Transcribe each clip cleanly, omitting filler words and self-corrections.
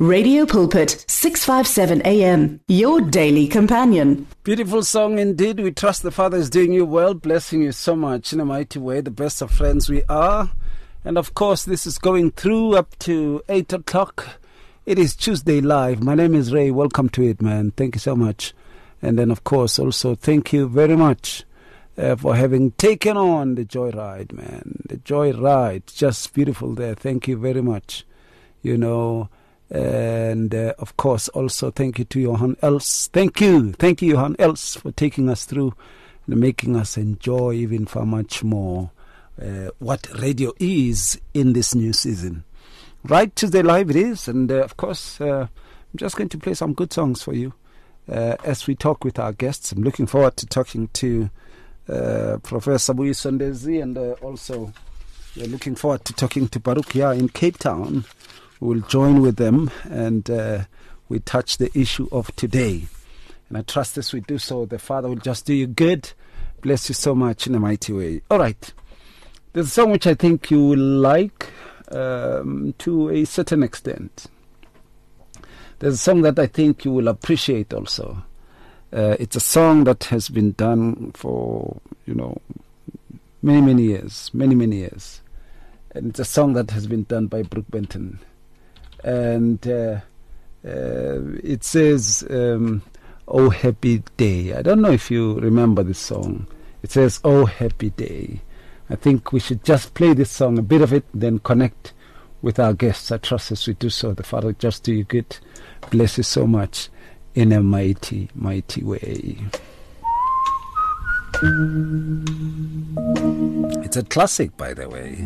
Radio Pulpit, 657 AM, your daily companion. Beautiful song indeed. We trust the Father is doing you well, blessing you so much in a mighty way. The best of friends we are. And of course, this is going through up to 8 o'clock. It is Tuesday Live. My name is Ray. Welcome to it, man. Thank you so much. And then, of course, also thank you very much for having taken on the joyride, man. The joyride, just beautiful there. Thank you very much. You know, and of course, also thank you to Johan Els. Thank you, Johan Els, for taking us through and making us enjoy even far much more what radio is in this new season. Right, Tuesday Live it is, and of course, I'm just going to play some good songs for you as we talk with our guests. I'm looking forward to talking to Professor Buyiso Ndezi, and also we're looking forward to talking to Barukia in Cape Town. We'll join with them, and we touch the issue of today. And I trust as we do so, the Father will just do you good. Bless you so much in a mighty way. All right. There's a song which I think you will like to a certain extent. There's a song that I think you will appreciate also. It's a song that has been done for, many years. And it's a song that has been done by Brooke Benton. And it says, "Oh Happy Day." I don't know if you remember this song. It says, "Oh Happy Day." I think we should just play this song, a bit of it, then connect with our guests. I trust as we do so, the Father just do you good. Bless you so much in a mighty, mighty way. It's a classic, by the way.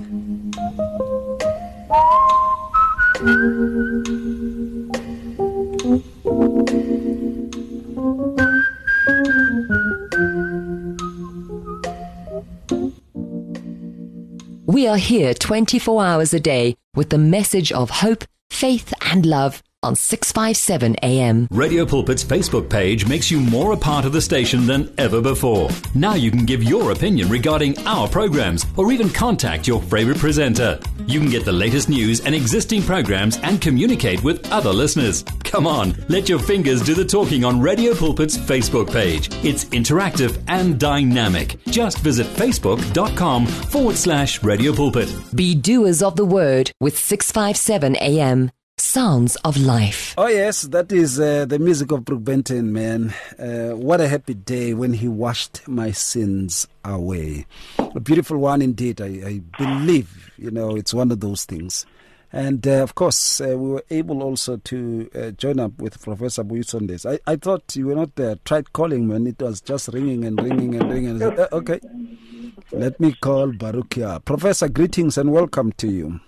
We are here 24 hours a day with the message of hope, faith and love on 657 AM. Radio Pulpit's Facebook page makes you more a part of the station than ever before. Now you can give your opinion regarding our programs or even contact your favorite presenter. You can get the latest news and existing programs and communicate with other listeners. Come on, let your fingers do the talking on Radio Pulpit's Facebook page. It's interactive and dynamic. Just visit facebook.com/Radio Pulpit. Be doers of the word with 657 AM. Sounds of life. Oh yes, that is the music of Brooke Benton, man. What a happy day when he washed my sins away. A beautiful one indeed. I believe, it's one of those things. And of course, we were able also to join up with Professor Buyiso Ndezi. I thought you were not there. Tried calling when it was just ringing and ringing and ringing. I said, okay, let me call Barukia. Professor, greetings and welcome to you.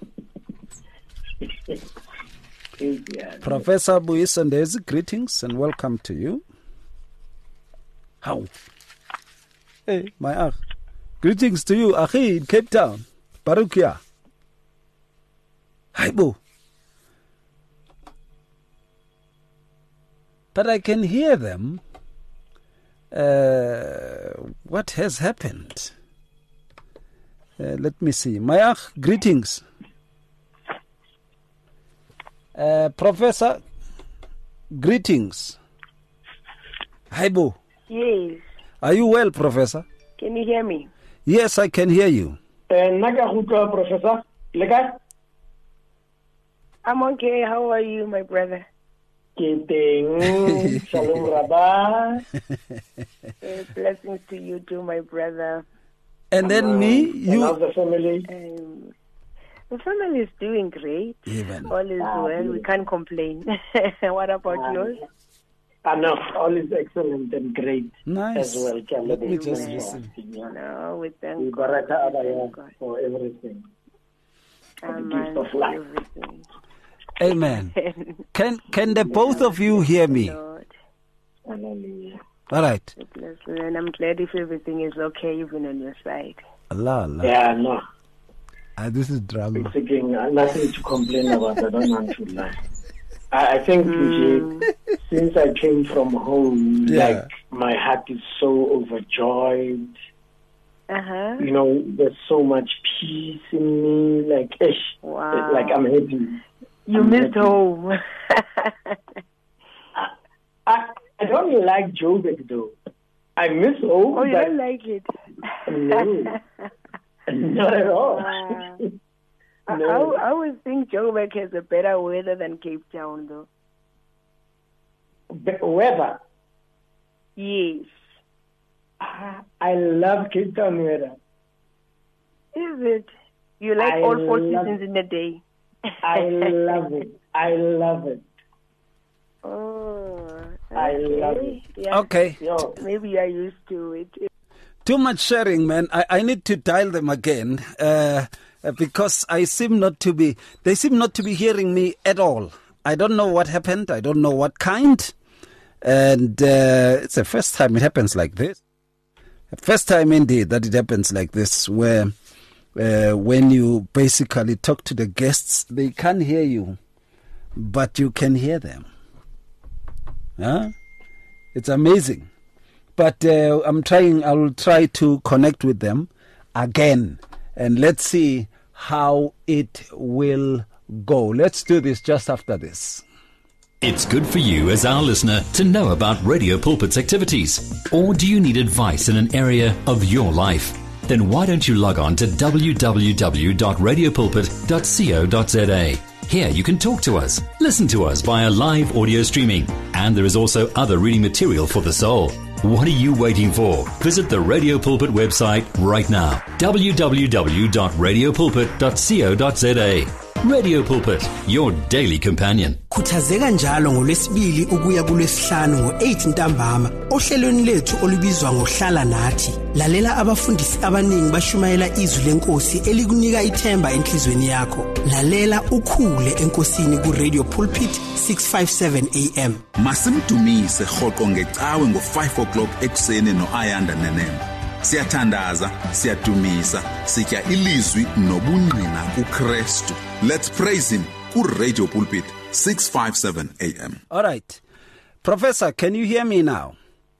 Professor Buyiso Ndezi, greetings and welcome to you. How? Hey, my Akh. Greetings to you, Akhi, in Cape Town. Barukia. Hi, Bo. But I can hear them. What has happened? Let me see. My Akh, greetings. Professor, greetings. Hi, Bo. Yes. Are you well, Professor? Can you hear me? Yes, I can hear you. Professor. I'm okay. How are you, my brother? Shalom Rabba. Blessings to you too, my brother. And then me, you. How's the family? The family is doing great. Even. All is well. We can't complain. What about yours? No, all is excellent and great. Nice. As well. Let me just listen. No, we thank God. For everything. Amen. For life. Everything. Amen. Can the both of you hear me? Lord. Hallelujah. All right. And I'm glad if everything is okay, even on your side. Allah. Yeah, no. This is drama. Thinking, nothing to complain about. I don't want to lie. I think since I came from home, my heart is so overjoyed. There's so much peace in me. Like I'm happy. You missed home. I don't like Joburg though. I miss home. Oh, you don't like it? No, not at all. No. I always think Joburg has a better weather than Cape Town, though. Weather? Yes. I love Cape Town weather. Is it? You like all 4 seasons in a day? I love it. I love it. Oh, okay. I love it. Yeah. Okay. Yo. Maybe you're used to it. Too much sharing, man. I need to dial them again because they seem not to be hearing me at all. I don't know what happened. I don't know what kind. And it's the first time it happens like this. The first time indeed that it happens like this, where when you basically talk to the guests, they can't hear you, but you can hear them. Huh? It's amazing. But I will try to connect with them again, and let's see how it will go. Let's do this just after this. It's good for you as our listener to know about Radio Pulpit's activities. Or do you need advice in an area of your life? Then why don't you log on to www.radiopulpit.co.za. Here you can talk to us, listen to us via live audio streaming, and there is also other reading material for the soul. What are you waiting for? Visit the Radio Pulpit website right now, www.radiopulpit.co.za. Radio Pulpit, your daily companion. Khuthazeka njalo ngolwesibili ukuya kulwesihlanu ngo8 ntambama ohlelweni lethu olubizwa ngohlala nathi. Lalela abafundisi abaningi bashumayela izwi lenkosi elikunika ithemba enhlizweni yakho. Lalela ukhule enkosini ku Radio Pulpit 657 AM. Masimdumise rhoqo ngecawe ngo5 o'clock ekuseni noAyanda Nenemba. Siyathandaza, siyadumisa, sitya ilizwi nobungqina kuKristu. Let's praise him ku Radio Pulpit 657 AM. All right. Professor, can you hear me now?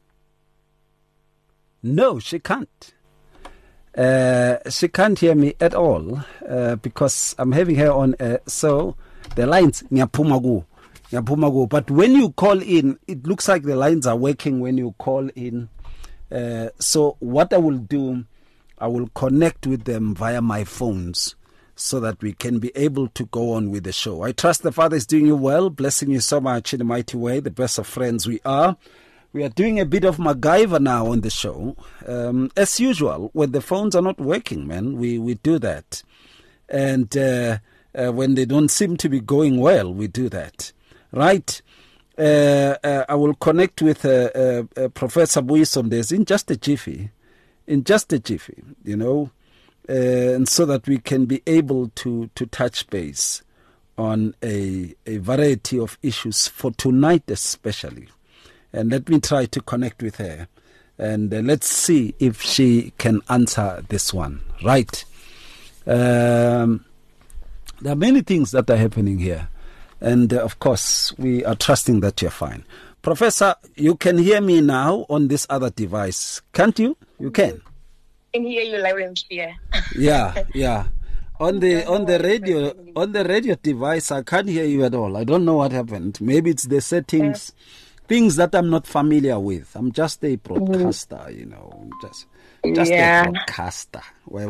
No, she can't. She can't hear me at all because I'm having her on. So the lines, nyapumagu. But when you call in, it looks like the lines are working when you call in. So what I will do, I will connect with them via my phones so that we can be able to go on with the show. I trust the Father is doing you well, blessing you so much in a mighty way, the best of friends we are. We are doing a bit of MacGyver now on the show. As usual, when the phones are not working, man, we do that. And when they don't seem to be going well, we do that. Right? I will connect with Professor Buyisondes in just a jiffy, you know, and so that we can be able to touch base on a variety of issues for tonight especially. And let me try to connect with her, and let's see if she can answer this one. Right. There are many things that are happening here. And, of course, we are trusting that you're fine. Professor, you can hear me now on this other device, can't you? You can. I can hear you loud and clear. Yeah. On the radio device, I can't hear you at all. I don't know what happened. Maybe it's the settings, things that I'm not familiar with. I'm just a broadcaster, you know, just a broadcaster.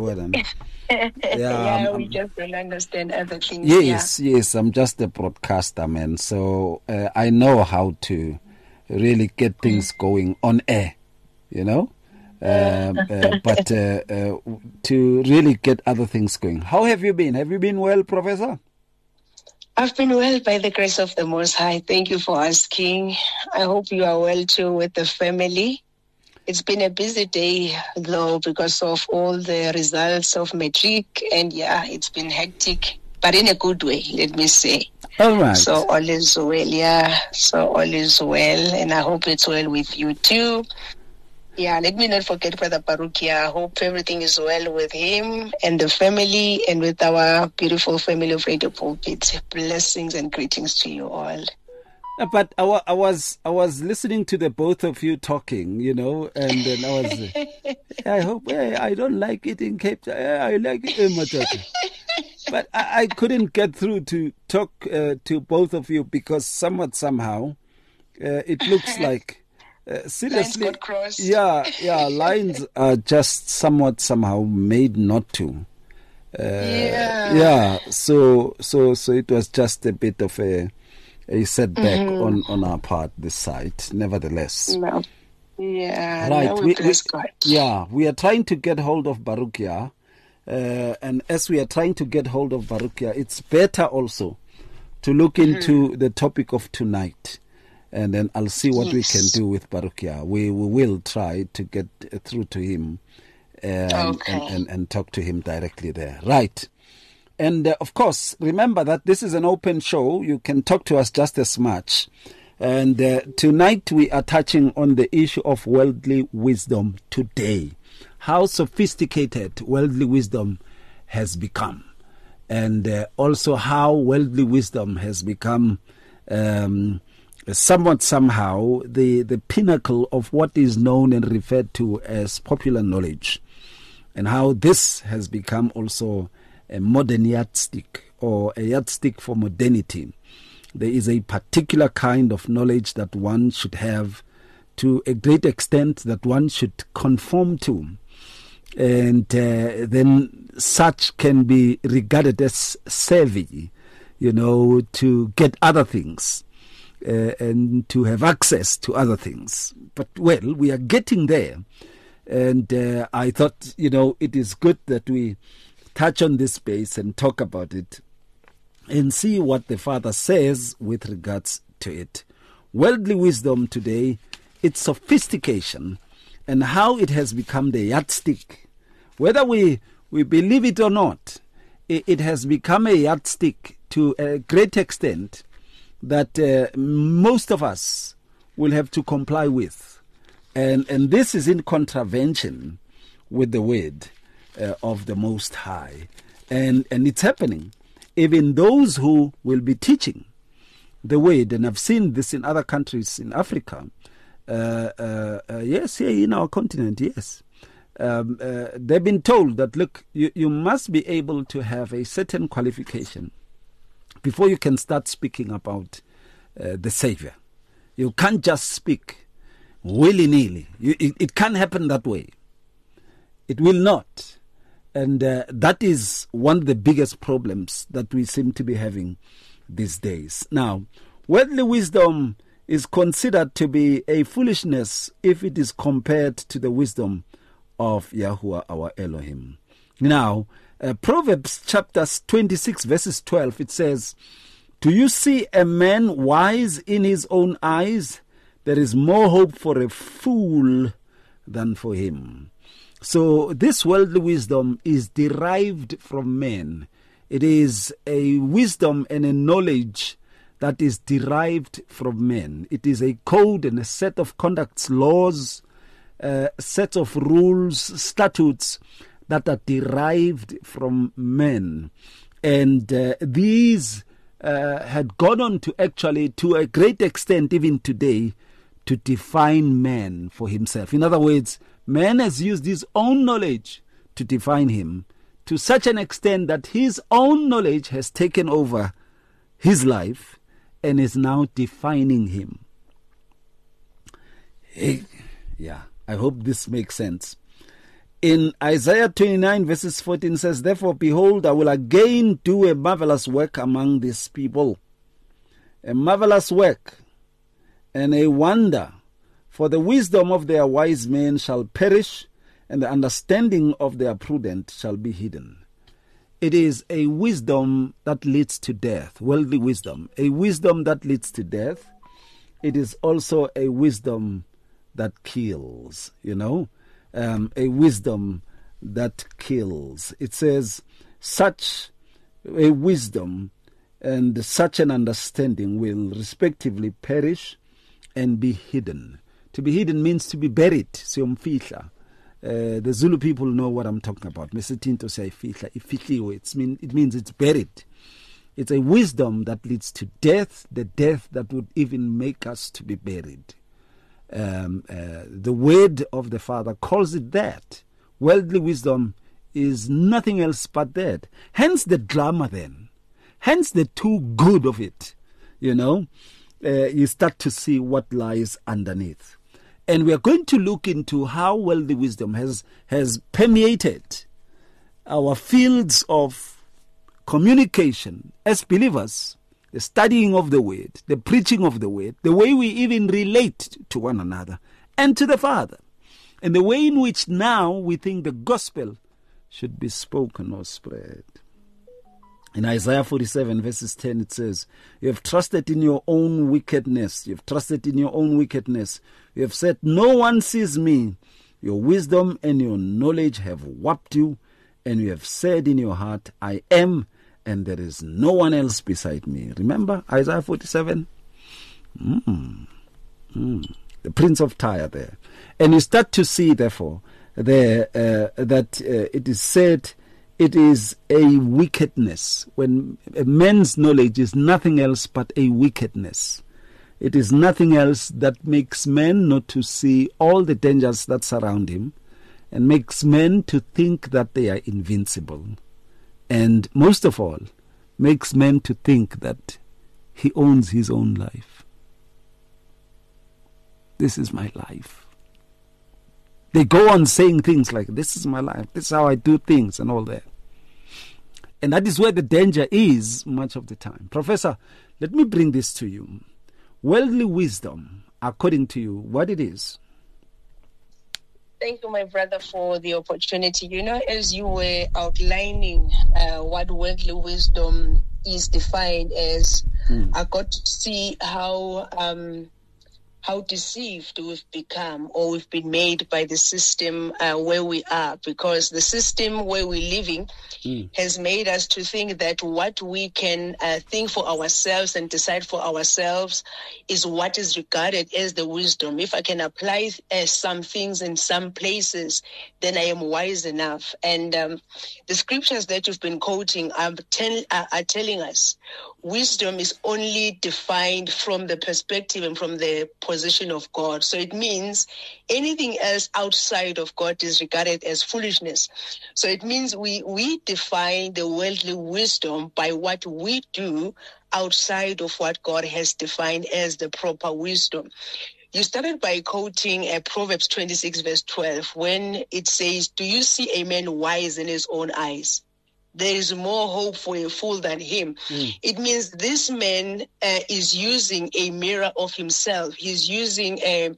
We just don't understand other things. Yes, I'm just a broadcaster, man. So I know how to really get things going on air, you know. But to really get other things going. How have you been? Have you been well, Professor? I've been well by the grace of the Most High. Thank you for asking. I hope you are well too with the family. It's been a busy day, though, because of all the results of matric, and it's been hectic, but in a good way, let me say. All right. So all is well, So all is well, and I hope it's well with you too. Let me not forget Brother Barukia. I hope everything is well with him and the family and with our beautiful family of Radio Pulpit. Blessings and greetings to you all. But I was listening to the both of you talking, you know, and then I was, I hope, I don't like it in Cape Town. I like it in Matata. But I couldn't get through to talk to both of you because somehow it looks like seriously, lines got crossed. Lines are just somehow made not to. So it was just a bit of a setback on our part this side. Nevertheless, No. Yeah. right. No, we bless God. We are trying to get hold of Barukia, and as we are trying to get hold of Barukia, it's better also to look into the topic of tonight, and then I'll see what we can do with Barukia. We will try to get through to him and talk to him directly there. Right. And of course, remember that this is an open show. You can talk to us just as much. And tonight we are touching on the issue of worldly wisdom today. How sophisticated worldly wisdom has become. And also how worldly wisdom has become somehow the pinnacle of what is known and referred to as popular knowledge. And how this has become also a modern yardstick, or a yardstick for modernity. There is a particular kind of knowledge that one should have to a great extent, that one should conform to. And then such can be regarded as savvy, to get other things and to have access to other things. But, well, we are getting there. And I thought, it is good that we touch on this space and talk about it and see what the Father says with regards to it. Worldly wisdom today, its sophistication, and how it has become the yardstick. Whether we believe it or not, it has become a yardstick to a great extent that most of us will have to comply with. And this is in contravention with the word of the Most High. And it's happening. Even those who will be teaching the word, and I've seen this in other countries in Africa, yes, here in our continent, yes. They've been told that, look, you must be able to have a certain qualification before you can start speaking about the Savior. You can't just speak willy-nilly. It can't happen that way. It will not. And that is one of the biggest problems that we seem to be having these days. Now, worldly wisdom is considered to be a foolishness if it is compared to the wisdom of Yahuwah our Elohim. Now, Proverbs chapter 26 verses 12, it says, "Do you see a man wise in his own eyes? There is more hope for a fool than for him." So this worldly wisdom is derived from men. It is a wisdom and a knowledge that is derived from men. It is a code and a set of conducts, laws, sets of rules, statutes that are derived from men. And these had gone on to actually, to a great extent even today, to define man for himself. In other words, man has used his own knowledge to define him to such an extent that his own knowledge has taken over his life and is now defining him. I hope this makes sense. In Isaiah 29 verses 14 says, "Therefore, behold, I will again do a marvelous work among this people. A marvelous work and a wonder. For the wisdom of their wise men shall perish, and the understanding of their prudent shall be hidden." It is a wisdom that leads to death, worldly wisdom. A wisdom that leads to death. It is also a wisdom that kills, a wisdom that kills. It says, such a wisdom and such an understanding will respectively perish and be hidden. To be hidden means to be buried. The Zulu people know what I'm talking about. It means it's buried. It's a wisdom that leads to death, the death that would even make us to be buried. The word of the Father calls it that. Worldly wisdom is nothing else but that. Hence the drama then. Hence the too good of it. You start to see what lies underneath. And we are going to look into how worldly wisdom has permeated our fields of communication as believers, the studying of the word, the preaching of the word, the way we even relate to one another and to the Father, and the way in which now we think the gospel should be spoken or spread. In Isaiah 47 verses 10 it says, "You have trusted in your own wickedness. You have trusted in your own wickedness. You have said, no one sees me. Your wisdom and your knowledge have warped you. And you have said in your heart, I am, and there is no one else beside me." Remember Isaiah 47? The Prince of Tyre there. And you start to see, therefore, there that it is said it is a wickedness. When a man's knowledge is nothing else but a wickedness. It is nothing else that makes men not to see all the dangers that surround him, and makes men to think that they are invincible. And most of all, makes men to think that he owns his own life. This is my life. They go on saying things like, this is my life, this is how I do things and all that. And that is where the danger is much of the time. Professor, let me bring this to you. Worldly wisdom, according to you, what it is? Thank you, my brother, for the opportunity. As you were outlining what worldly wisdom is defined as, I got to see how deceived we've become, or we've been made by the system where we are, because the system where we're living has made us to think that what we can think for ourselves and decide for ourselves is what is regarded as the wisdom. If I can apply some things in some places, then I am wise enough. And the scriptures that you've been quoting are telling us wisdom is only defined from the perspective and from the position of God. So it means anything else outside of God is regarded as foolishness. So it means we define the worldly wisdom by what we do outside of what God has defined as the proper wisdom. You started by quoting Proverbs 26 verse 12 when it says, "Do you see a man wise in his own eyes? There is more hope for a fool than him." It means this man is using a mirror of himself. He's using a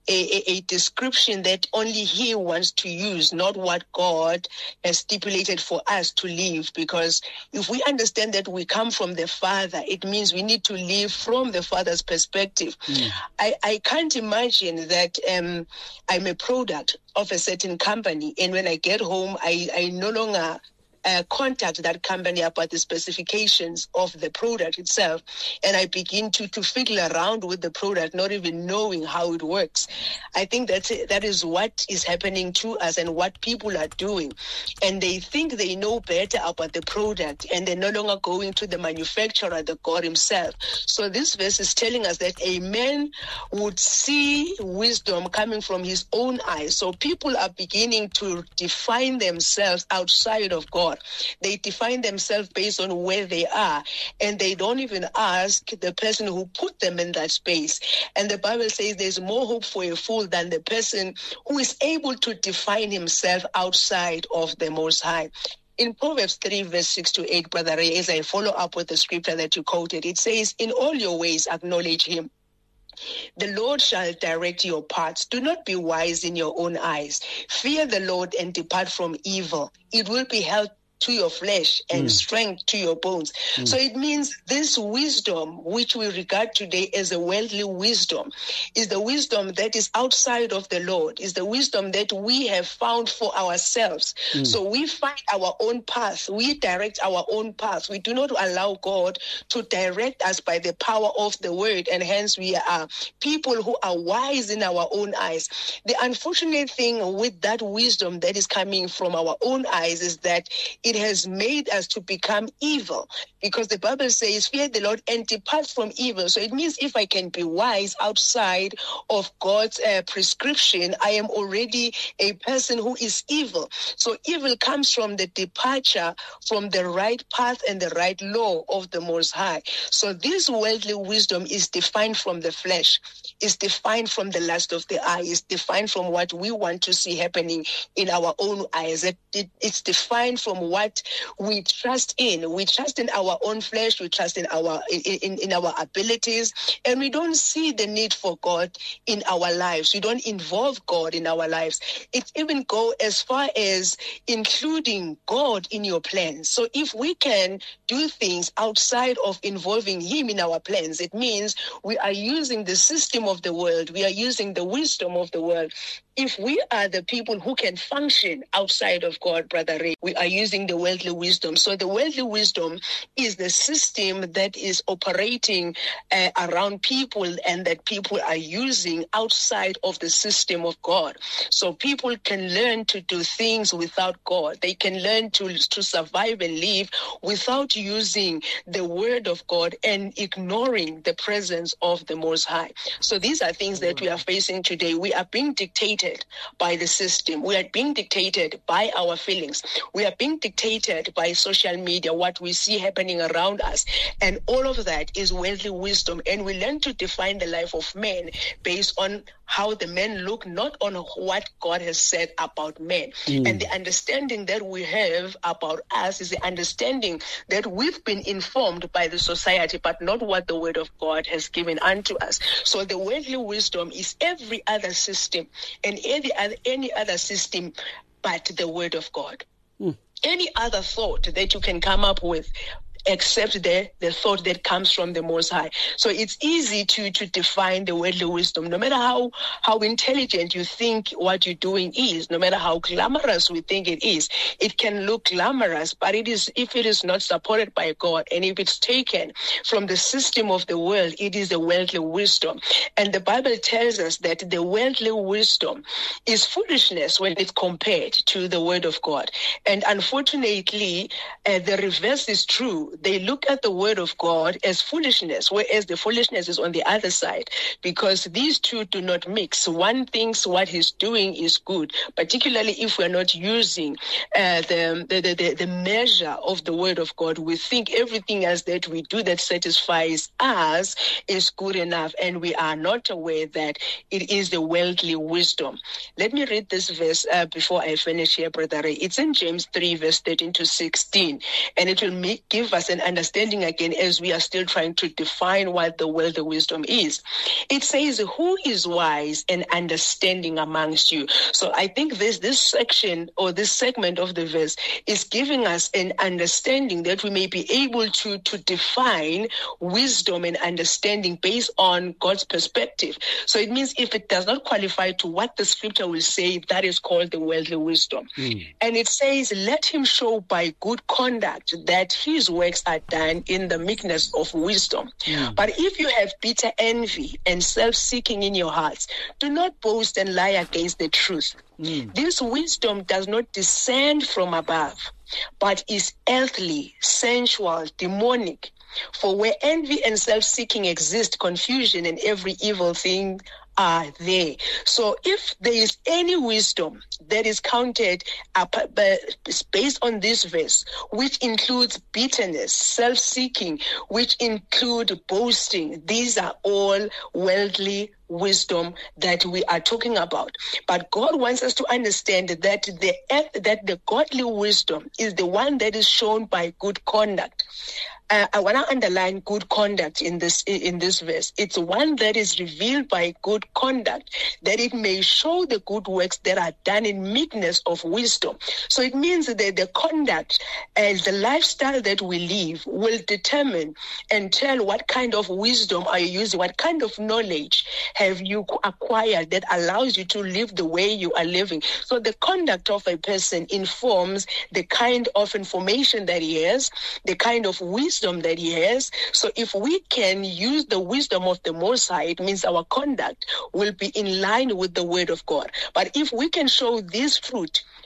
description that only he wants to use, not what God has stipulated for us to live. Because if we understand that we come from the Father, it means we need to live from the Father's perspective. I can't imagine that I'm a product of a certain company, and when I get home, I no longer contact that company about the specifications of the product itself, and I begin to fiddle around with the product, not even knowing how it works. I think that is what is happening to us and what people are doing, and they think they know better about the product, and they're no longer going to the manufacturer, the God himself. So this verse is telling us that a man would see wisdom coming from his own eyes. So people are beginning to define themselves outside of God. They define themselves based on where they are, and they don't even ask the person who put them in that space. And the Bible says there's more hope for a fool than the person who is able to define himself outside of the Most High. In Proverbs 3 verse 6 to 8, Brother Ray, as I follow up with the scripture that you quoted, it says, "In all your ways acknowledge him. The Lord shall direct your paths. Do not be wise in your own eyes. Fear the Lord and depart from evil. It will be health to your flesh and strength to your bones." So it means this wisdom, which we regard today as a worldly wisdom, is the wisdom that is outside of the Lord, is the wisdom that we have found for ourselves. So we find our own path. We direct our own path. We do not allow God to direct us by the power of the word, and hence we are people who are wise in our own eyes. The unfortunate thing with that wisdom that is coming from our own eyes is that it has made us to become evil, because the Bible says, fear the Lord and depart from evil. So it means if I can be wise outside of God's prescription, I am already a person who is evil. So evil comes from the departure from the right path and the right law of the Most High. So this worldly wisdom is defined from the flesh, is defined from the lust of the eye, is defined from what we want to see happening in our own eyes. It's defined from what we trust in. We trust in our own flesh, we trust in our abilities, and we don't see the need for God in our lives. We don't involve God in our lives. It even go as far as including God in your plans. So if we can do things outside of involving Him in our plans, it means we are using the system of the world, we are using the wisdom of the world. If we are the people who can function outside of God, Brother Ray, we are using the worldly wisdom. So the worldly wisdom is the system that is operating around people and that people are using outside of the system of God. So people can learn to do things without God. They can learn to survive and live without using the word of God and ignoring the presence of the Most High. So these are things that we are facing today. We are being dictated by the system. We are being dictated by our feelings. We are being dictated by social media, what we see happening around us. And all of that is worldly wisdom. And we learn to define the life of men based on how the men look, not on what God has said about men. And the understanding that we have about us is the understanding that we've been informed by the society, but not what the word of God has given unto us. So the worldly wisdom is every other system and any other system but the word of God. Any other thought that you can come up with except the thought that comes from the Most High. So it's easy to define the worldly wisdom. No matter how intelligent you think what you're doing is, no matter how glamorous we think it is, it can look glamorous, but it is, if it is not supported by God and if it's taken from the system of the world, it is the worldly wisdom. And the Bible tells us that the worldly wisdom is foolishness when it's compared to the word of God. And unfortunately, the reverse is true. They look at the word of God as foolishness, whereas the foolishness is on the other side, because these two do not mix. One thinks what he's doing is good, particularly if we're not using the measure of the word of God. We think everything else that we do that satisfies us is good enough, and we are not aware that it is the worldly wisdom. Let me read this verse before I finish here, Brother Ray. It's in James 3, verse 13 to 16, and it will give us an understanding again as we are still trying to define what the worldly wisdom is. It says, who is wise and understanding amongst you? So I think this section or this segment of the verse is giving us an understanding that we may be able to define wisdom and understanding based on God's perspective. So it means if it does not qualify to what the scripture will say, that is called the worldly wisdom. And it says, let him show by good conduct that his works are done in the meekness of wisdom. But if you have bitter envy and self-seeking in your hearts, do not boast and lie against the truth. This wisdom does not descend from above, but is earthly, sensual, demonic. For where envy and self-seeking exist, confusion and every evil thing are there. So if there is any wisdom that is counted based on this verse, which includes bitterness, self-seeking, which include boasting, these are all worldly wisdom that we are talking about. But God wants us to understand that the godly wisdom is the one that is shown by good conduct. I want to underline good conduct in this verse. It's one that is revealed by good conduct, that it may show the good works that are done in meekness of wisdom. So it means that the conduct and the lifestyle that we live will determine and tell what kind of wisdom are you using, what kind of knowledge have you acquired that allows you to live the way you are living. So the conduct of a person informs the kind of information that he has, the kind of wisdom that he has. So if we can use the wisdom of the Most High, it means our conduct will be in line with the word of God. But if we can show this fruit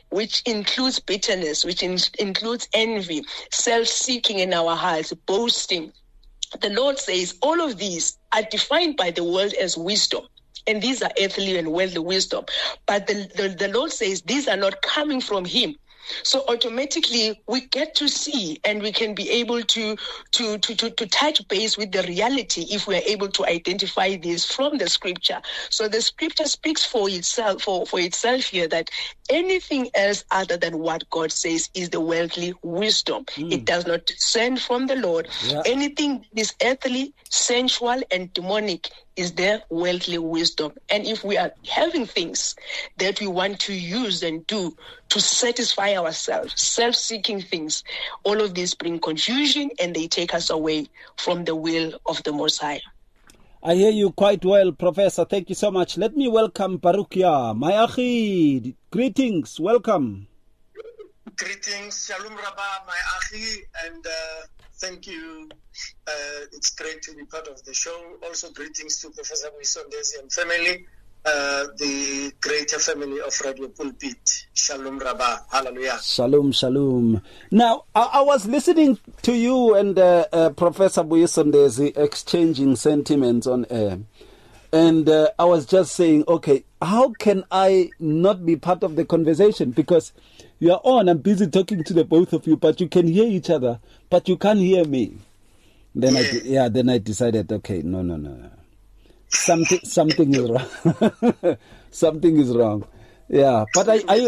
which includes bitterness, which includes envy, self-seeking in our hearts, boasting. The Lord says all of these are defined by the world as wisdom. And these are earthly and worldly wisdom. But the Lord says these are not coming from him. So automatically we get to see, and we can be able to touch base with the reality if we are able to identify this from the scripture. So the scripture speaks for itself here, that anything else other than what God says is the worldly wisdom. It does not descend from the Lord. Yeah. Anything that is earthly, sensual, and demonic is their worldly wisdom. And if we are having things that we want to use and do to satisfy ourselves, self-seeking things, all of these bring confusion and they take us away from the will of the Most High. I hear you quite well, Professor. Thank you so much. Let me welcome Barukia. My Achi, greetings. Welcome. Greetings. Shalom Rabbah, my Achi, and thank you. It's great to be part of the show. Also, greetings to Professor Mwisondezi and family, the greater family of Radio Pulpit. Shalom Rabbah. Hallelujah. Shalom, shalom. Now, I was listening to you and Professor Mwisondezi exchanging sentiments on air. And I was just saying, okay, how can I not be part of the conversation? Because you are on, I'm busy talking to the both of you, but you can hear each other, but you can't hear me. Then I decided, okay, no. Something is wrong. Something is wrong. Yeah, but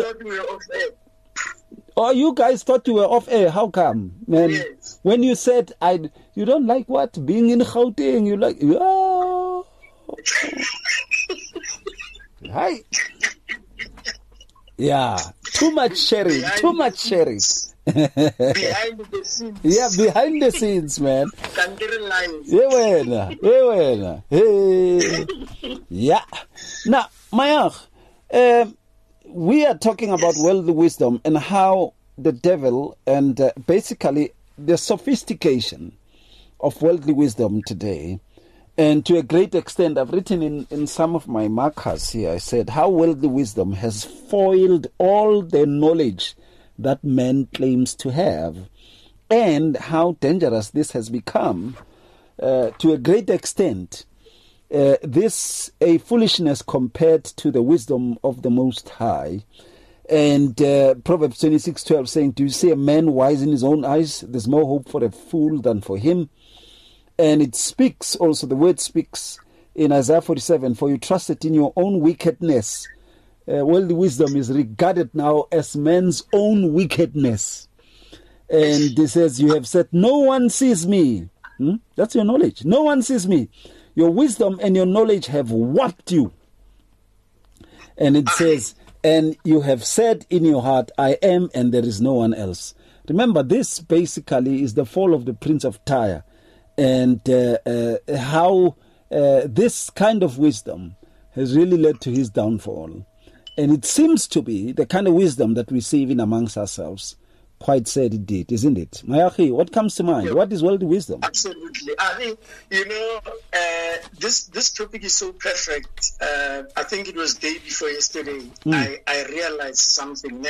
you guys thought you were off air. How come? Man, yes. When you said you don't like what? Being in Gauteng, you like Hi. Yeah, too much sharing. Behind the scenes. Yeah, behind the scenes, man. Yeah. Now, Maya, we are talking about worldly wisdom and how the devil and basically the sophistication of worldly wisdom today. And to a great extent, I've written in some of my markers here, I said how worldly wisdom has foiled all the knowledge that man claims to have, and how dangerous this has become to a great extent. This a foolishness compared to the wisdom of the Most High. And Proverbs 26:12 saying, do you see a man wise in his own eyes? There's more hope for a fool than for him. And it speaks also, the word speaks in Isaiah 47, for you trusted in your own wickedness. Worldly wisdom is regarded now as man's own wickedness. And it says, you have said, no one sees me. That's your knowledge. No one sees me. Your wisdom and your knowledge have warped you. And it says, and you have said in your heart, I am, and there is no one else. Remember, this basically is the fall of the Prince of Tyre. And how this kind of wisdom has really led to his downfall. And it seems to be the kind of wisdom that we see even amongst ourselves. Quite said it did, isn't it? Mayachi, what comes to mind? What is worldly wisdom? Absolutely. I mean, this topic is so perfect. I think it was day before yesterday. I realized something.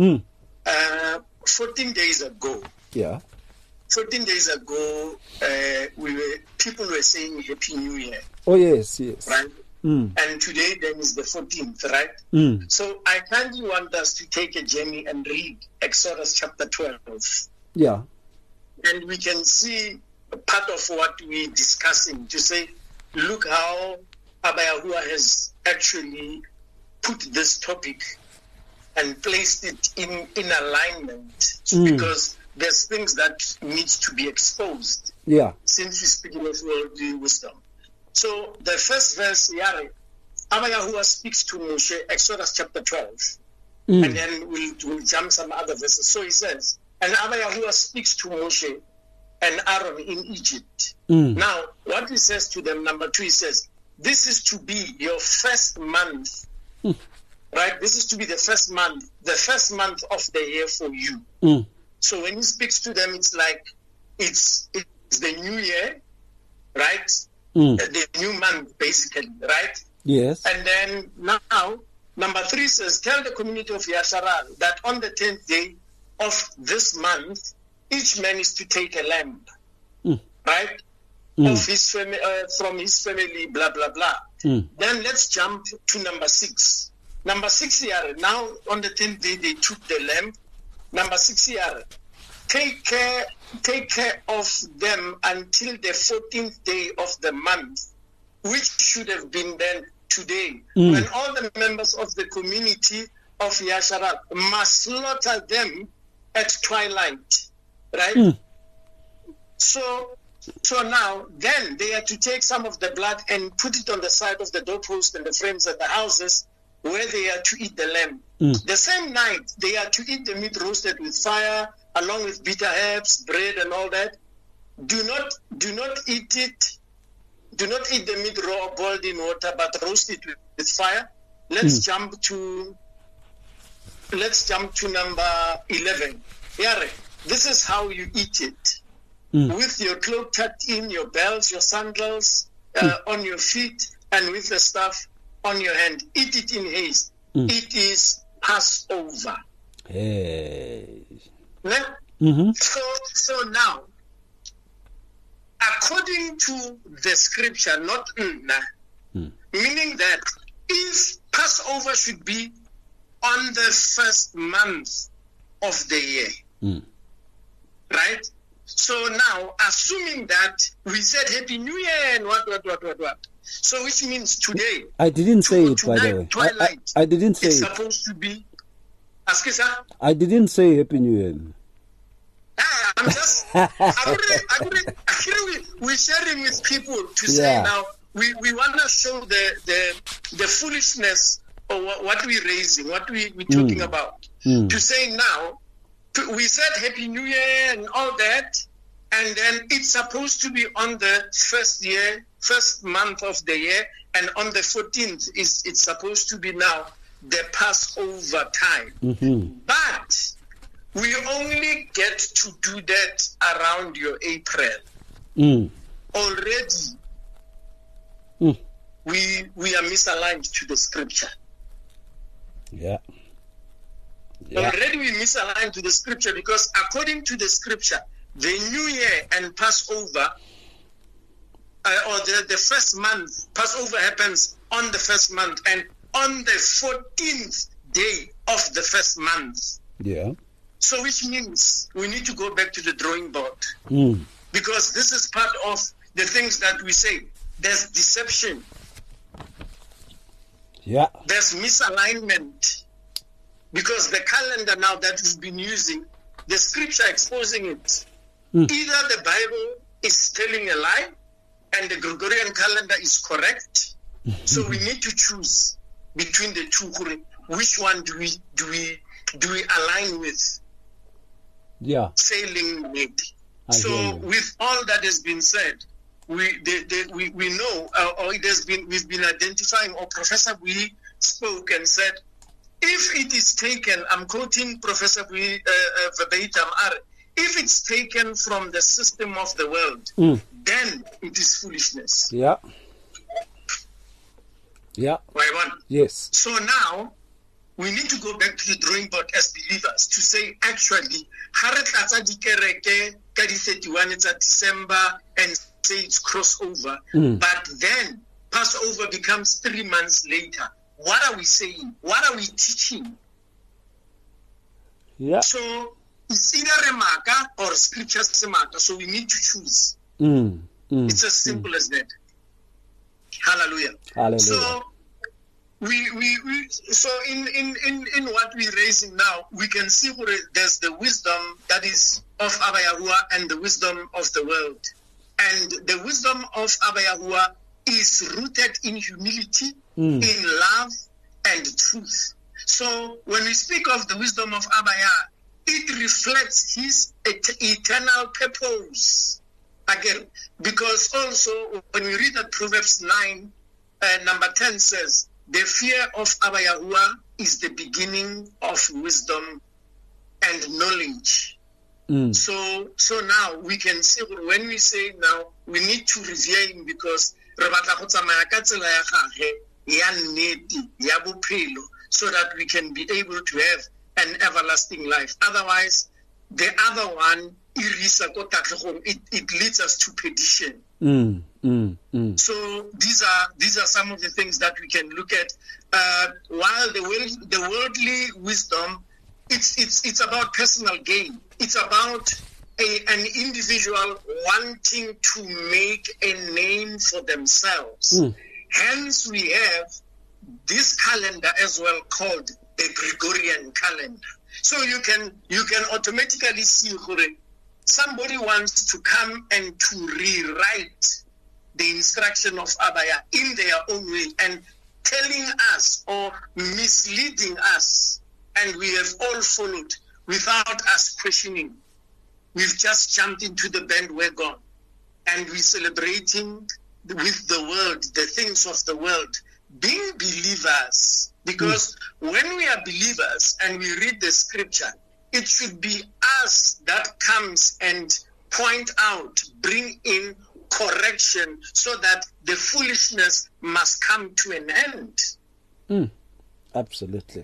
14 days ago. Yeah. 14 days ago, people were saying Happy New Year. Oh, yes. Right? And today, then, is the 14th, right? So I kindly want us to take a journey and read Exodus chapter 12. Yeah. And we can see part of what we're discussing to say, look how Abba Yahuwah has actually put this topic and placed it in alignment because there's things that needs to be exposed. Yeah. Since we're speaking of worldly wisdom. So the first verse, Abba Yahuwah speaks to Moshe, Exodus chapter 12. And then we'll jump some other verses. So he says, and Abba Yahuwah speaks to Moshe and Aaron in Egypt. Now, what he says to them, number 2, he says, this is to be your first month. Right? This is to be the first month of the year for you. So when he speaks to them, it's like it's the new year, right? The new month, basically, right? Yes. And then now Number 3 says, tell the community of Yasharal that on the 10th day of this month, each man is to take a lamb, right? Of his from his family, blah, blah, blah. Then let's jump to number 6. Number 6 here, now on the 10th day, they took the lamb. Number 6 here, take care of them until the 14th day of the month, which should have been then today, when all the members of the community of Yasharal must slaughter them at twilight, right? So now, then they are to take some of the blood and put it on the side of the doorpost and the frames of the houses where they are to eat the lamb. The same night, they are to eat the meat roasted with fire, along with bitter herbs, bread, and all that. Do not eat it. Do not eat the meat raw or boiled in water, but roast it with fire. Let's jump to number 11. Yare, this is how you eat it. With your cloak tucked in, your belts, your sandals on your feet, and with the staff on your hand. Eat it in haste. It is Passover. Hey. So now, according to the scripture, not meaning that if Passover should be on the first month of the year, right? So now, assuming that we said Happy New Year and what. So which means today. I didn't say it, by the way. Twilight, I didn't say it's it. supposed to be. Askisa? I didn't say Happy New Year. I'm just. We're sharing with people to say now. We want to show the foolishness of what we're raising, what we're talking about. To say now, we said Happy New Year and all that, and then it's supposed to be on the first month of the year, and on the 14th it's supposed to be now the Passover time. But we only get to do that around your April. Already, we are misaligned to the scripture. Already we misaligned to the scripture, because according to the scripture, the New Year and Passover, or the first month, Passover happens on the first month, and on the 14th day of the first month. So which means we need to go back to the drawing board. Because this is part of the things that we say. There's deception. There's misalignment. Because the calendar now that we've been using, the scripture exposing it. Either the Bible is telling a lie and the Gregorian calendar is correct. So we need to choose between the two. Which one do we align with? Sailing with. So with all that has been said, we know, or we've been identifying, or Professor Bui spoke and said, if it is taken, I'm quoting Professor Bui verbatim, if it's taken from the system of the world, then it is foolishness. Yes. So now, we need to go back to the drawing board as believers to say, actually, December and say it's crossover, but then Passover becomes 3 months later. What are we saying? What are we teaching? So it's either Remaka or scripture Semaka, so we need to choose. It's as simple as that. Hallelujah. So so in what we're raising now, we can see there's the wisdom that is of Abba Yahuwah and the wisdom of the world. And the wisdom of Abba Yahuwah is rooted in humility, in love, and truth. So when we speak of the wisdom of Abba Yah, it reflects his eternal purpose. Again, because also when we read that Proverbs 9, number 10 says, the fear of Abba Yahuwah is the beginning of wisdom and knowledge. So now we can say, when we say now, we need to revere him, because so that we can be able to have an everlasting life. Otherwise, the other one, it leads us to perdition. So these are some of the things that we can look at. While the worldly wisdom, it's about personal gain. It's about an individual wanting to make a name for themselves. Hence, we have this calendar as well called the Gregorian calendar. So you can automatically see somebody wants to come and to rewrite the instruction of Abaya in their own way and telling us or misleading us, and we have all followed without us questioning. We've just jumped into the bandwagon and we're celebrating with the world, the things of the world, being believers. Because when we are believers and we read the scripture, it should be us that comes and point out, bring in correction so that the foolishness must come to an end. Absolutely.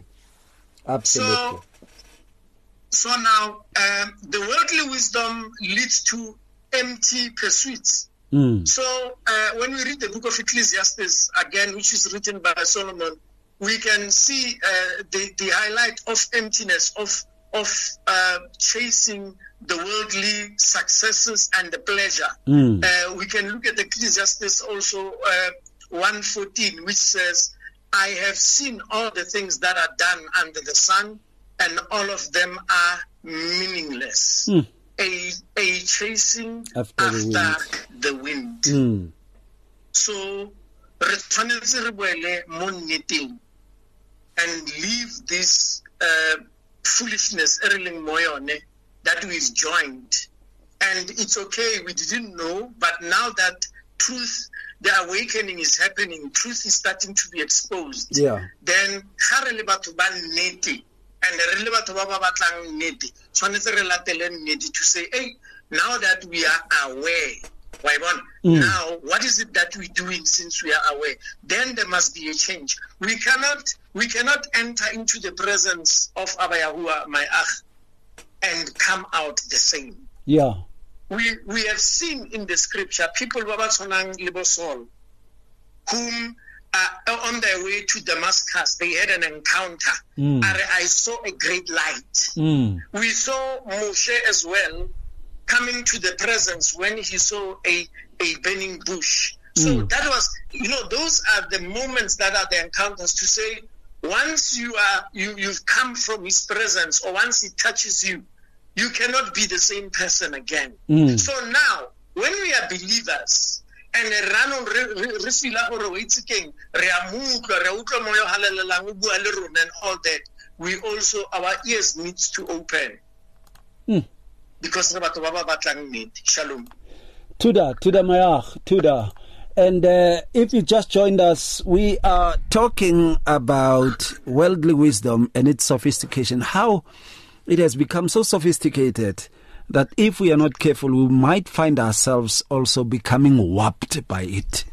So now, the worldly wisdom leads to empty pursuits. So when we read the book of Ecclesiastes, again, which is written by Solomon, we can see the highlight of emptiness, of chasing the worldly successes and the pleasure. We can look at Ecclesiastes also 1:14, which says, I have seen all the things that are done under the sun, and all of them are meaningless. A chasing after the wind. So, and leave this foolishness that we've joined. And it's okay, we didn't know, but now that truth, the awakening is happening, truth is starting to be exposed. Then and to say, hey, now that we are aware, now what is it that we're doing since we are aware? Then there must be a change. We cannot enter into the presence of Abba Yahuwah, my Ach, and come out the same. We have seen in the scripture people whom on their way to Damascus, they had an encounter. I saw a great light. We saw Moshe as well coming to the presence when he saw a burning bush. So that was, those are the moments that are the encounters to say, once you've come from his presence, or once he touches you, you cannot be the same person again. So now, when we are believers, and and all that, we also, our ears needs to open. Because Shalom. Tuda Mayach, Tuda. And if you just joined us, we are talking about worldly wisdom and its sophistication, how it has become so sophisticated that if we are not careful, we might find ourselves also becoming warped by it,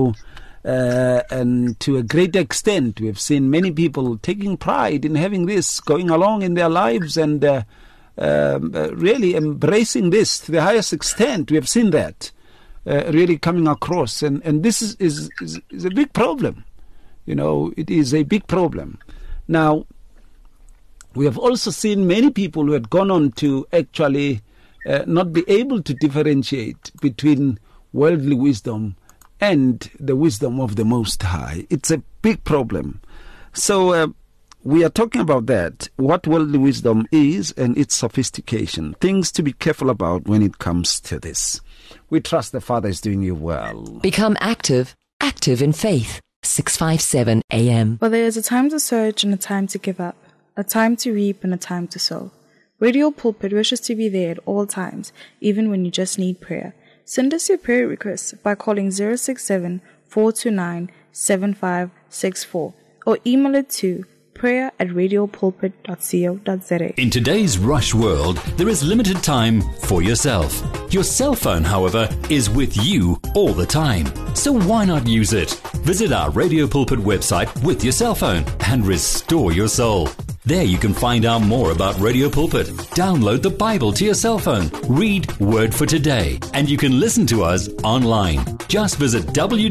and to a great extent, we have seen many people taking pride in having this going along in their lives and really embracing this to the highest extent. We have seen that really coming across, and this is a big problem. It is a big problem. Now, we have also seen many people who had gone on to actually not be able to differentiate between worldly wisdom and the wisdom of the Most High. It's a big problem. So we are talking about that, what worldly wisdom is and its sophistication, things to be careful about when it comes to this. We trust the Father is doing you well. Become active in faith. 657 AM. Well, there is a time to search and a time to give up, a time to reap and a time to sow. Radio Pulpit wishes to be there at all times, even when you just need prayer. Send us your prayer requests by calling 067-429-7564 or email it to prayer@radiopulpit.co.za. In today's rush world, there is limited time for yourself. Your cell phone, however, is with you all the time. So why not use it? Visit our Radio Pulpit website with your cell phone and restore your soul. There you can find out more about Radio Pulpit. Download the Bible to your cell phone. Read Word for Today. And you can listen to us online. Just visit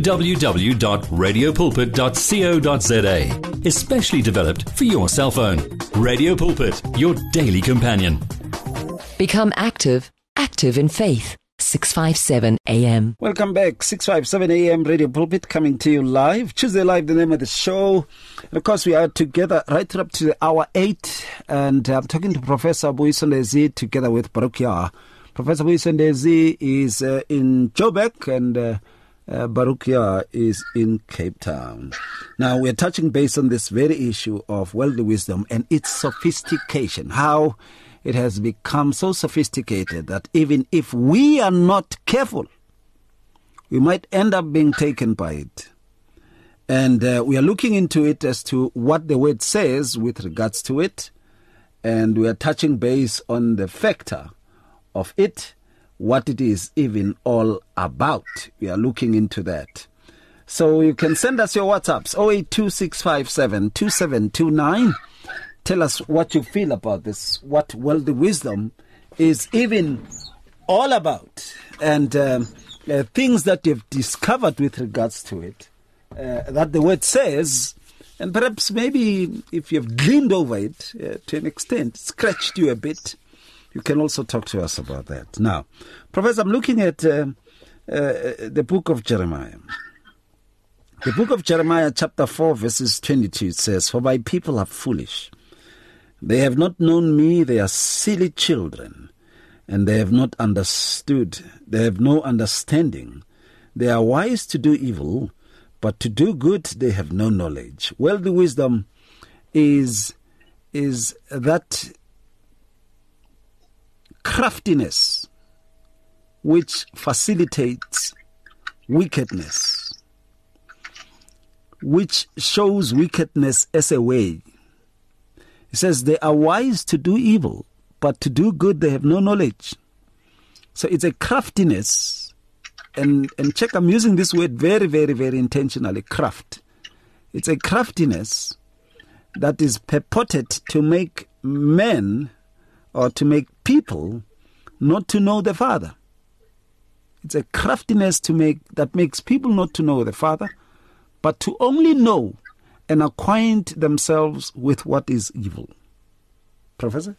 www.radiopulpit.co.za. Especially developed for your cell phone. Radio Pulpit, your daily companion. Become active in faith. 657 AM. Welcome back. 657 AM Radio Pulpit coming to you live. Tuesday Live, the name of the show. And of course, we are together right up to hour 8. And I'm talking to Professor Buyisondezi together with Baruch Yah. Professor Buyisondezi is in Joburg and Baruch Yah is in Cape Town. Now, we're touching base on this very issue of worldly wisdom and its sophistication. How it has become so sophisticated that even if we are not careful, we might end up being taken by it. And we are looking into it as to what the word says with regards to it. And we are touching base on the factor of it, what it is even all about. We are looking into that. So you can send us your WhatsApps, 0826572729. Tell us what you feel about this, what worldly wisdom is even all about, and things that you've discovered with regards to it, that the word says, and perhaps maybe if you've gleaned over it to an extent, scratched you a bit, you can also talk to us about that. Now, Professor, I'm looking at the book of Jeremiah. The book of Jeremiah, chapter 4, verses 22, it says, "For my people are foolish. They have not known me, they are silly children, and they have not understood. They have no understanding. They are wise to do evil, but to do good they have no knowledge." Worldly wisdom is that craftiness which facilitates wickedness, which shows wickedness as a way. It says they are wise to do evil, but to do good they have no knowledge. So it's a craftiness, and check, I'm using this word very, very, very intentionally, craft. It's a craftiness that is purported to make men or to make people not to know the Father. It's a craftiness that makes people not to know the Father, but to only know and acquaint themselves with what is evil. Professor?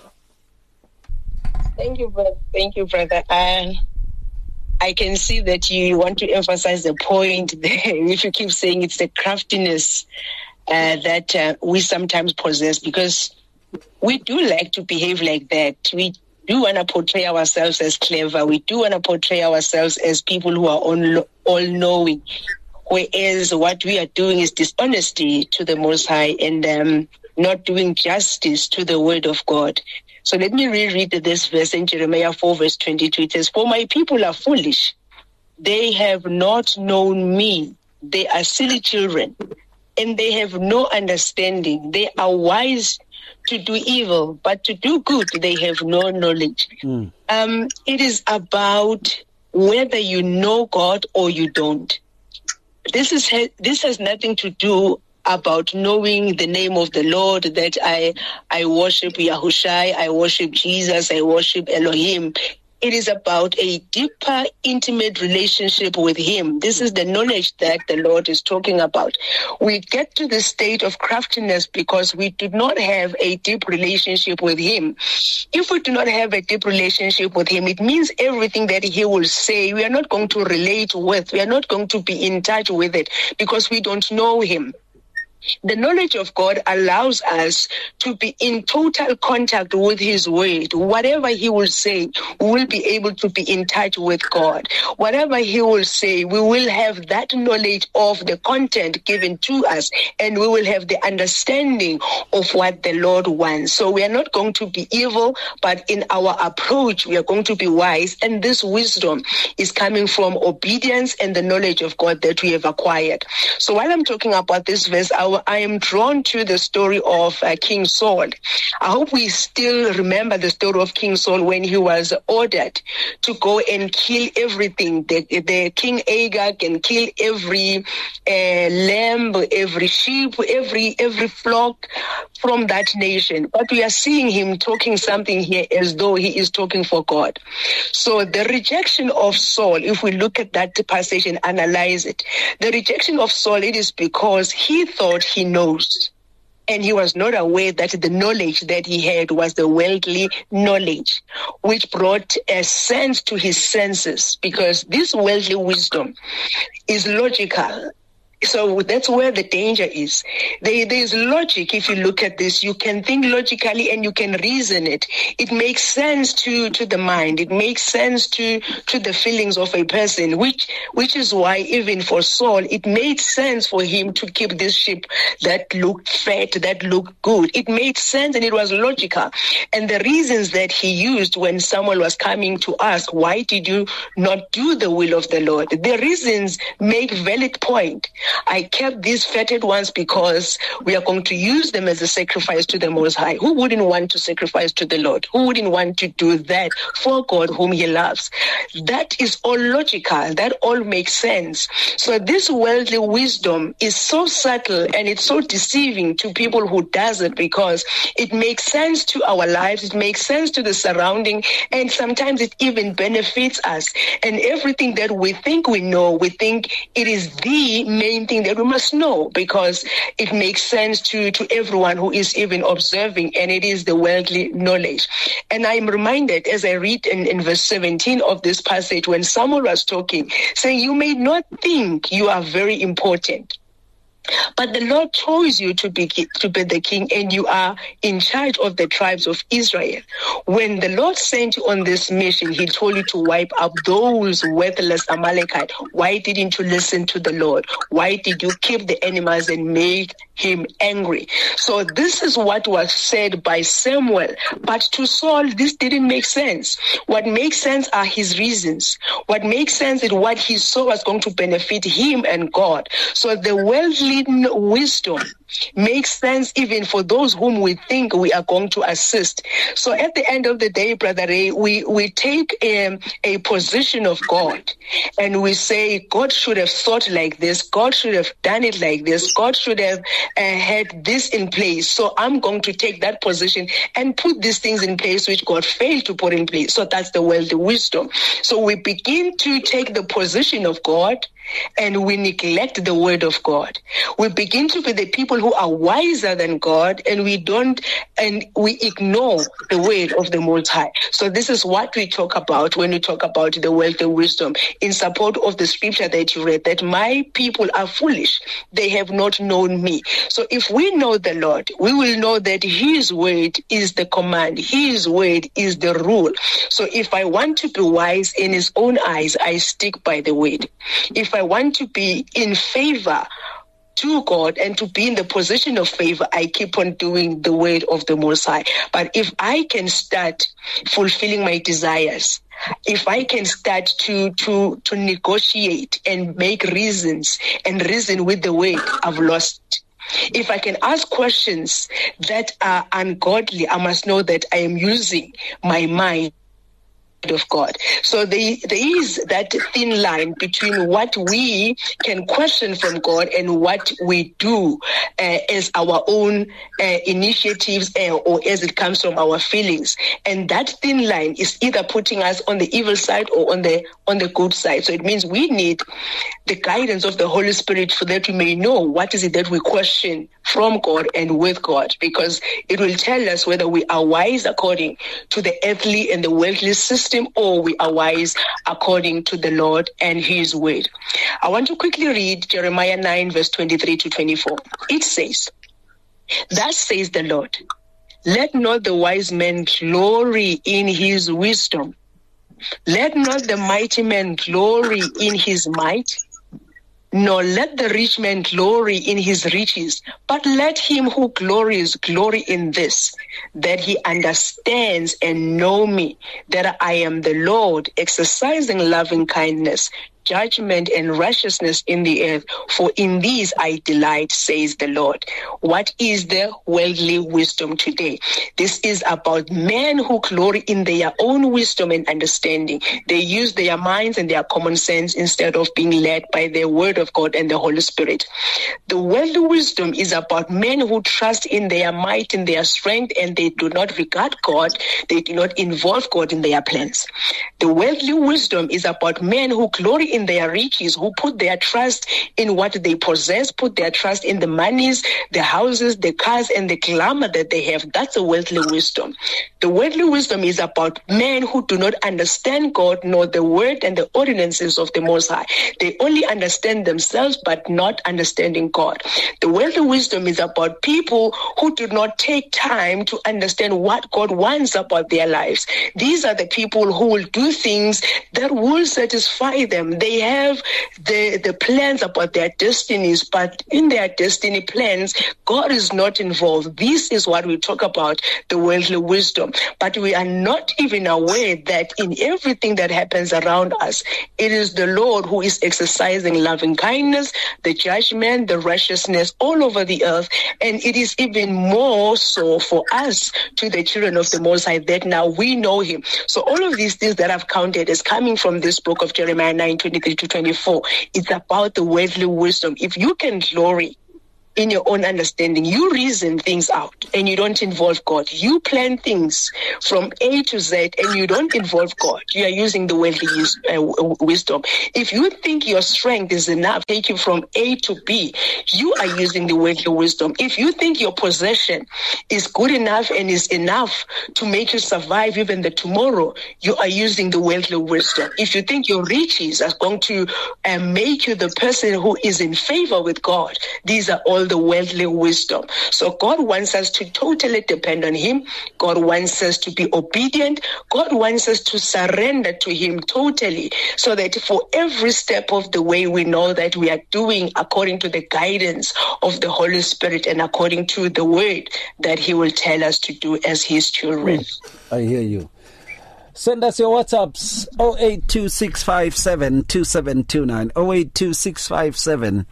Thank you, brother. I can see that you want to emphasize the point there. If you keep saying it's the craftiness that we sometimes possess, because we do like to behave like that. We do want to portray ourselves as clever. We do want to portray ourselves as people who are all-knowing. Whereas what we are doing is dishonesty to the Most High and not doing justice to the Word of God. So let me reread this verse in Jeremiah 4, verse 22. It says, "For my people are foolish. They have not known me. They are silly children, and they have no understanding. They are wise to do evil, but to do good they have no knowledge." It is about whether you know God or you don't. This has nothing to do about knowing the name of the Lord, that I worship Yahushai, I worship Jesus, I worship Elohim. It is about a deeper, intimate relationship with Him. This is the knowledge that the Lord is talking about. We get to the state of craftiness because we do not have a deep relationship with Him. If we do not have a deep relationship with Him, it means everything that He will say, we are not going to relate with. We are not going to be in touch with it because we don't know Him. The knowledge of God allows us to be in total contact with His Word. Whatever He will say, we will be able to be in touch with God. Whatever He will say, we will have that knowledge of the content given to us, and we will have the understanding of what the Lord wants. So we are not going to be evil, but in our approach, we are going to be wise. And this wisdom is coming from obedience and the knowledge of God that we have acquired. So while I'm talking about this verse, I I am drawn to the story of King Saul. I hope we still remember the story of King Saul when he was ordered to go and kill everything. The King Agag and kill every lamb, every sheep, every flock from that nation. But we are seeing him talking something here as though he is talking for God. So the rejection of Saul, if we look at that passage and analyze it, the rejection of Saul, it is because he thought he knows. And he was not aware that the knowledge that he had was the worldly knowledge, which brought a sense to his senses, because this worldly wisdom is logical. So that's where the danger is. There is logic. If you look at this, you can think logically and you can reason it. It makes sense to the mind. It makes sense to the feelings of a person, which is why even for Saul, it made sense for him to keep this sheep that looked fat, that looked good. It made sense and it was logical. And the reasons that he used when someone was coming to ask, why did you not do the will of the Lord? The reasons make valid point. I kept these fatted ones because we are going to use them as a sacrifice to the Most High. Who wouldn't want to sacrifice to the Lord? Who wouldn't want to do that for God whom he loves? That is all logical. That all makes sense. So this worldly wisdom is so subtle and it's so deceiving to people who does it, because it makes sense to our lives. It makes sense to the surrounding, and sometimes it even benefits us. And everything that we think we know, we think it is the main thing that we must know, because it makes sense to everyone who is even observing, and it is the worldly knowledge. And I'm reminded as I read in verse 17 of this passage, when someone was talking, saying, you may not think you are very important, but the Lord chose you to be the king, and you are in charge of the tribes of Israel. When the Lord sent you on this mission, he told you to wipe up those worthless Amalekites. Why didn't you listen to the Lord? Why did you keep the animals and make him angry? So this is what was said by Samuel. But to Saul, this didn't make sense. What makes sense are his reasons. What makes sense is what he saw was going to benefit him and God. So the worldly wisdom makes sense even for those whom we think we are going to assist. So at the end of the day, Brother Ray, we take a position of God and we say, God should have thought like this. God should have done it like this. God should have had this in place. So I'm going to take that position and put these things in place which God failed to put in place. So that's the worldly wisdom. So we begin to take the position of God and we neglect the word of God. We begin to be the people who are wiser than God, and we ignore the word of the Most High. So this is what we talk about when we talk about the worldly wisdom, in support of the scripture that you read, that my people are foolish. They have not known me. So if we know the Lord, we will know that his word is the command. His word is the rule. So if I want to be wise in his own eyes, I stick by the word. If I want to be in favor to God and to be in the position of favor, I keep on doing the word of the Most High. But if I can start fulfilling my desires, if I can start to negotiate and make reasons and reason with the word, I've lost. If I can ask questions that are ungodly, I must know that I am using my mind of God. So there is that thin line between what we can question from God and what we do as our own initiatives or as it comes from our feelings. And that thin line is either putting us on the evil side or on the good side. So it means we need the guidance of the Holy Spirit so that we may know what is it that we question from God and with God, because it will tell us whether we are wise according to the earthly and the worldly system, or we are wise according to the Lord and his word. I want to quickly read Jeremiah 9 verse 23 to 24. It says, "Thus says the Lord, let not the wise man glory in his wisdom. Let not the mighty man glory in his might, nor let the rich man glory in his riches, but let him who glories glory in this, that he understands and know me, that I am the Lord, exercising loving kindness, judgment and righteousness in the earth, for in these I delight, says the Lord. What is the worldly wisdom today? This is about men who glory in their own wisdom and understanding. They use their minds and their common sense instead of being led by the word of God and the Holy Spirit. The worldly wisdom is about men who trust in their might and their strength, and they do not regard God. They do not involve God in their plans. The worldly wisdom is about men who glory in their riches, who put their trust in what they possess, put their trust in the monies, the houses, the cars, and the glamour that they have. That's a worldly wisdom. The worldly wisdom is about men who do not understand God nor the word and the ordinances of the Most High. They only understand themselves but not understanding God. The worldly wisdom is about people who do not take time to understand what God wants about their lives. These are the people who will do things that will satisfy them. They have the plans about their destinies, but in their destiny plans, God is not involved. This is what we talk about, the worldly wisdom. But we are not even aware that in everything that happens around us, it is the Lord who is exercising loving kindness, the judgment, the righteousness all over the earth. And it is even more so for us, to the children of the Most High, that now we know him. So all of these things that I've counted is coming from this book of Jeremiah 9:23-24. It's about the worldly wisdom. If you can glory in your own understanding, you reason things out and you don't involve God. You plan things from A to Z and you don't involve God. You are using the worldly wisdom. If you think your strength is enough to take you from A to B, you are using the worldly wisdom. If you think your possession is good enough and is enough to make you survive even the tomorrow, you are using the worldly wisdom. If you think your riches are going to make you the person who is in favor with God, these are all the worldly wisdom. So God wants us to totally depend on him. God wants us to be obedient. God wants us to surrender to him totally, so that for every step of the way we know that we are doing according to the guidance of the Holy Spirit and according to the word that he will tell us to do as his children. I hear you. Send us your WhatsApps 0826572729 0826572729.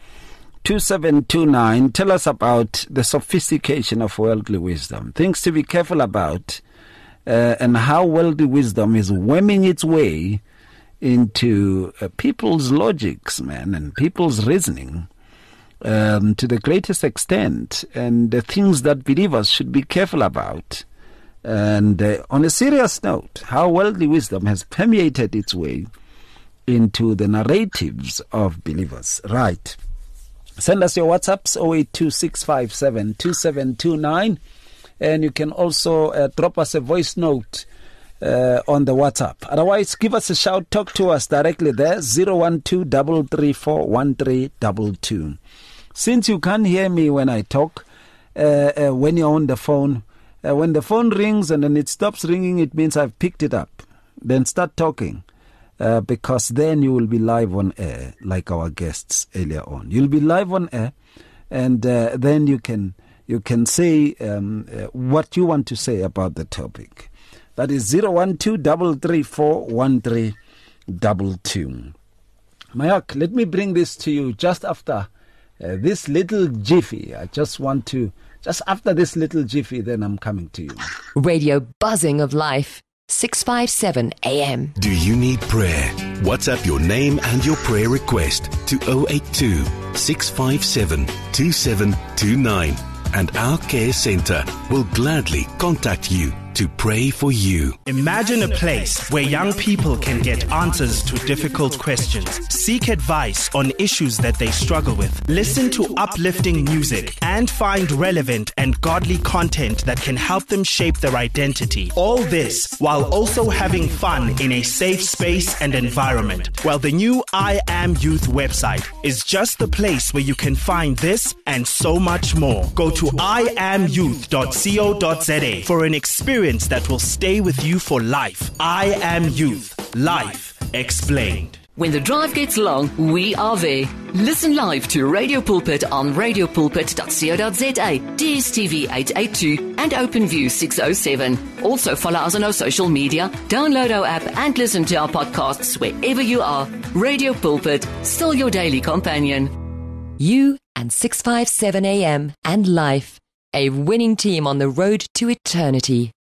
Tell us about the sophistication of worldly wisdom, things to be careful about, and how worldly wisdom is worming its way into people's logics, man, and people's reasoning to the greatest extent, and the things that believers should be careful about. And on a serious note, how worldly wisdom has permeated its way into the narratives of believers. Right. Send us your WhatsApps 0826572729, and you can also drop us a voice note on the WhatsApp. Otherwise, give us a shout, talk to us directly there, 012-334-1322. Since you can't hear me when I talk, when you're on the phone, when the phone rings and then it stops ringing, it means I've picked it up. Then start talking. Because then you will be live on air, like our guests earlier on. You'll be live on air, and then you can say what you want to say about the topic. That is 012-334-1322. Mayak, let me bring this to you just after this little jiffy. Just after this little jiffy, then I'm coming to you. Radio buzzing of life. 657 AM. Do you need prayer? WhatsApp your name and your prayer request to 082 657 2729, and our care center will gladly contact you to pray for you. Imagine a place where young people can get answers to difficult questions, seek advice on issues that they struggle with, listen to uplifting music, and find relevant and godly content that can help them shape their identity. All this while also having fun in a safe space and environment. Well, the new I Am Youth website is just the place where you can find this and so much more. Go to iamyouth.co.za for an experience that will stay with you for life. I Am Youth. Life explained. When the drive gets long, we are there. Listen live to Radio Pulpit on radiopulpit.co.za, DSTV 882 and OpenView 607. Also follow us on our social media, download our app and listen to our podcasts wherever you are. Radio Pulpit, still your daily companion. You and 657 AM and Life, a winning team on the road to eternity.